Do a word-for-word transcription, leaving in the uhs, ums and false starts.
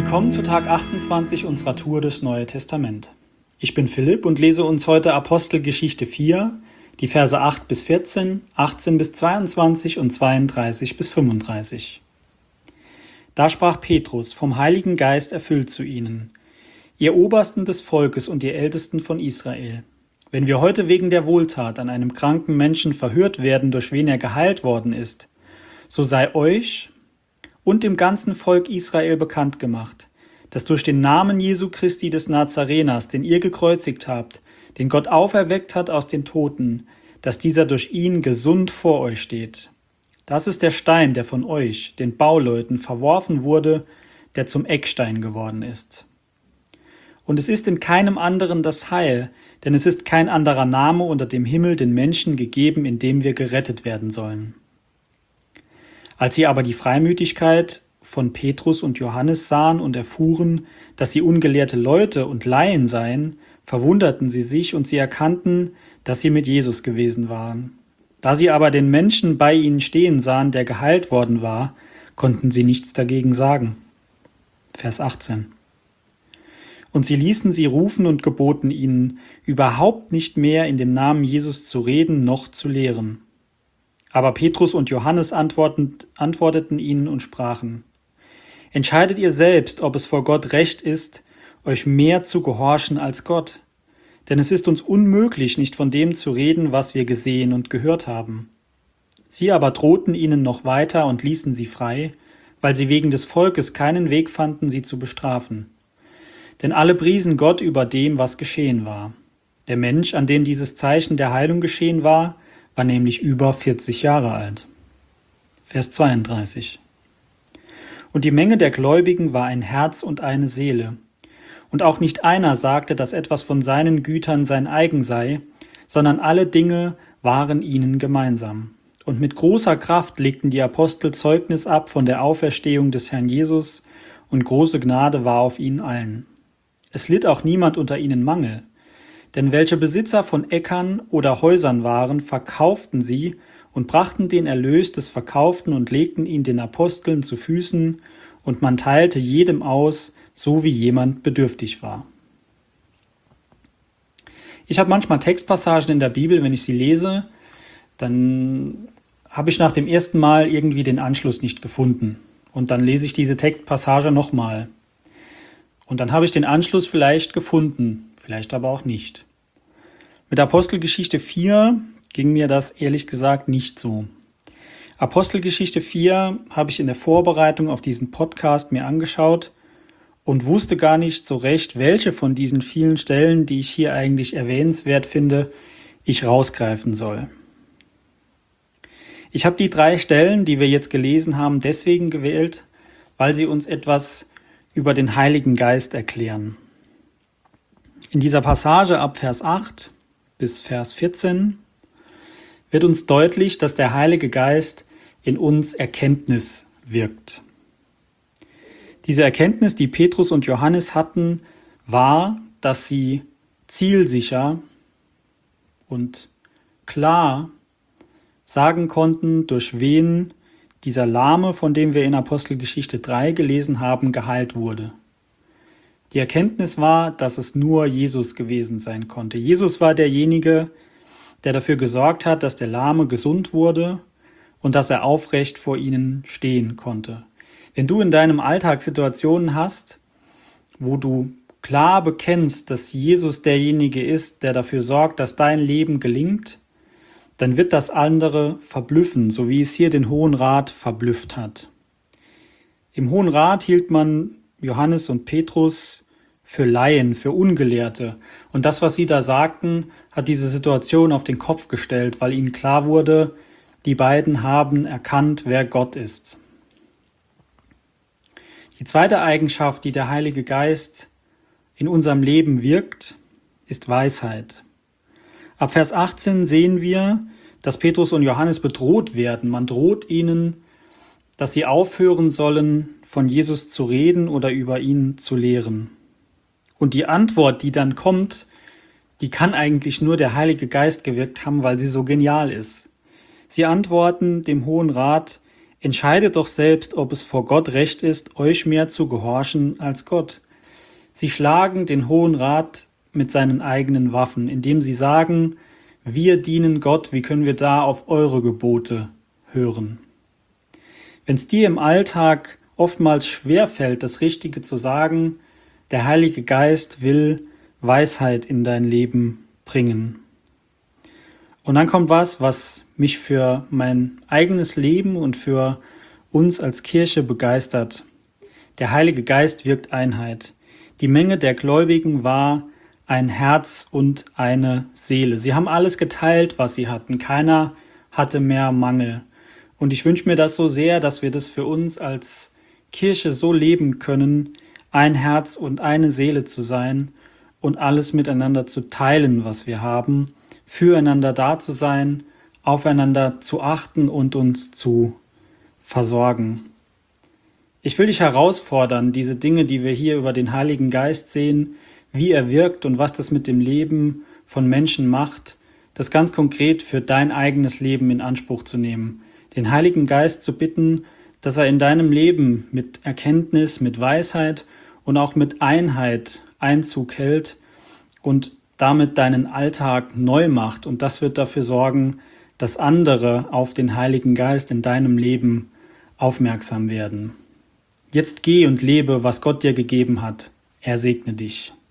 Willkommen zu Tag achtundzwanzig unserer Tour durchs Neue Testament. Ich bin Philipp und lese uns heute Apostelgeschichte vier, die Verse acht bis vierzehn, achtzehn bis zweiundzwanzig und zweiunddreißig bis fünfunddreißig. Da sprach Petrus, vom Heiligen Geist erfüllt zu ihnen: Ihr Obersten des Volkes und ihr Ältesten von Israel, wenn wir heute wegen der Wohltat an einem kranken Menschen verhört werden, durch wen er geheilt worden ist, so sei euch und dem ganzen Volk Israel bekannt gemacht, dass durch den Namen Jesu Christi des Nazareners, den ihr gekreuzigt habt, den Gott auferweckt hat aus den Toten, dass dieser durch ihn gesund vor euch steht. Das ist der Stein, der von euch, den Bauleuten, verworfen wurde, der zum Eckstein geworden ist. Und es ist in keinem anderen das Heil, denn es ist kein anderer Name unter dem Himmel den Menschen gegeben, in dem wir gerettet werden sollen. Als sie aber die Freimütigkeit von Petrus und Johannes sahen und erfuhren, dass sie ungelehrte Leute und Laien seien, verwunderten sie sich und sie erkannten, dass sie mit Jesus gewesen waren. Da sie aber den Menschen bei ihnen stehen sahen, der geheilt worden war, konnten sie nichts dagegen sagen. Vers achtzehn. Und sie ließen sie rufen und geboten ihnen, überhaupt nicht mehr in dem Namen Jesus zu reden noch zu lehren. Aber Petrus und Johannes antworteten ihnen und sprachen: Entscheidet ihr selbst, ob es vor Gott recht ist, euch mehr zu gehorchen als Gott. Denn es ist uns unmöglich, nicht von dem zu reden, was wir gesehen und gehört haben. Sie aber drohten ihnen noch weiter und ließen sie frei, weil sie wegen des Volkes keinen Weg fanden, sie zu bestrafen. Denn alle priesen Gott über dem, was geschehen war. Der Mensch, an dem dieses Zeichen der Heilung geschehen war, war nämlich über vierzig Jahre alt. Vers zweiunddreißig. Und die Menge der Gläubigen war ein Herz und eine Seele. Und auch nicht einer sagte, dass etwas von seinen Gütern sein eigen sei, sondern alle Dinge waren ihnen gemeinsam. Und mit großer Kraft legten die Apostel Zeugnis ab von der Auferstehung des Herrn Jesus, und große Gnade war auf ihnen allen. Es litt auch niemand unter ihnen Mangel. Denn welche Besitzer von Äckern oder Häusern waren, verkauften sie und brachten den Erlös des Verkauften und legten ihn den Aposteln zu Füßen, und man teilte jedem aus, so wie jemand bedürftig war. Ich habe manchmal Textpassagen in der Bibel, wenn ich sie lese, dann habe ich nach dem ersten Mal irgendwie den Anschluss nicht gefunden. Und dann lese ich diese Textpassage nochmal. Und dann habe ich den Anschluss vielleicht gefunden, vielleicht aber auch nicht. Mit Apostelgeschichte vier ging mir das ehrlich gesagt nicht so. Apostelgeschichte vier habe ich in der Vorbereitung auf diesen Podcast mir angeschaut und wusste gar nicht so recht, welche von diesen vielen Stellen, die ich hier eigentlich erwähnenswert finde, ich rausgreifen soll. Ich habe die drei Stellen, die wir jetzt gelesen haben, deswegen gewählt, weil sie uns etwas über den Heiligen Geist erklären. In dieser Passage ab Vers acht bis Vers vierzehn wird uns deutlich, dass der Heilige Geist in uns Erkenntnis wirkt. Diese Erkenntnis, die Petrus und Johannes hatten, war, dass sie zielsicher und klar sagen konnten, durch wen dieser Lahme, von dem wir in Apostelgeschichte drei gelesen haben, geheilt wurde. Die Erkenntnis war, dass es nur Jesus gewesen sein konnte. Jesus war derjenige, der dafür gesorgt hat, dass der Lahme gesund wurde und dass er aufrecht vor ihnen stehen konnte. Wenn du in deinem Alltag Situationen hast, wo du klar bekennst, dass Jesus derjenige ist, der dafür sorgt, dass dein Leben gelingt, dann wird das andere verblüffen, so wie es hier den Hohen Rat verblüfft hat. Im Hohen Rat hielt man Johannes und Petrus für Laien, für Ungelehrte. Und das, was sie da sagten, hat diese Situation auf den Kopf gestellt, weil ihnen klar wurde, die beiden haben erkannt, wer Gott ist. Die zweite Eigenschaft, die der Heilige Geist in unserem Leben wirkt, ist Weisheit. Ab Vers achtzehn sehen wir, dass Petrus und Johannes bedroht werden. Man droht ihnen, dass sie aufhören sollen, von Jesus zu reden oder über ihn zu lehren. Und die Antwort, die dann kommt, die kann eigentlich nur der Heilige Geist gewirkt haben, weil sie so genial ist. Sie antworten dem Hohen Rat, Entscheidet doch selbst, ob es vor Gott recht ist, euch mehr zu gehorchen als Gott. Sie schlagen den Hohen Rat mit seinen eigenen Waffen, indem sie sagen, wir dienen Gott, wie können wir da auf eure Gebote hören? Wenn es dir im Alltag oftmals schwerfällt, das Richtige zu sagen, der Heilige Geist will Weisheit in dein Leben bringen. Und dann kommt was, was mich für mein eigenes Leben und für uns als Kirche begeistert. Der Heilige Geist wirkt Einheit. Die Menge der Gläubigen war ein Herz und eine Seele. Sie haben alles geteilt, was sie hatten. Keiner hatte mehr Mangel. Und ich wünsche mir das so sehr, dass wir das für uns als Kirche so leben können, ein Herz und eine Seele zu sein und alles miteinander zu teilen, was wir haben, füreinander da zu sein, aufeinander zu achten und uns zu versorgen. Ich will dich herausfordern, diese Dinge, die wir hier über den Heiligen Geist sehen, wie er wirkt und was das mit dem Leben von Menschen macht, das ganz konkret für dein eigenes Leben in Anspruch zu nehmen. Den Heiligen Geist zu bitten, dass er in deinem Leben mit Erkenntnis, mit Weisheit und auch mit Einheit Einzug hält und damit deinen Alltag neu macht. Und das wird dafür sorgen, dass andere auf den Heiligen Geist in deinem Leben aufmerksam werden. Jetzt geh und lebe, was Gott dir gegeben hat. Er segne dich.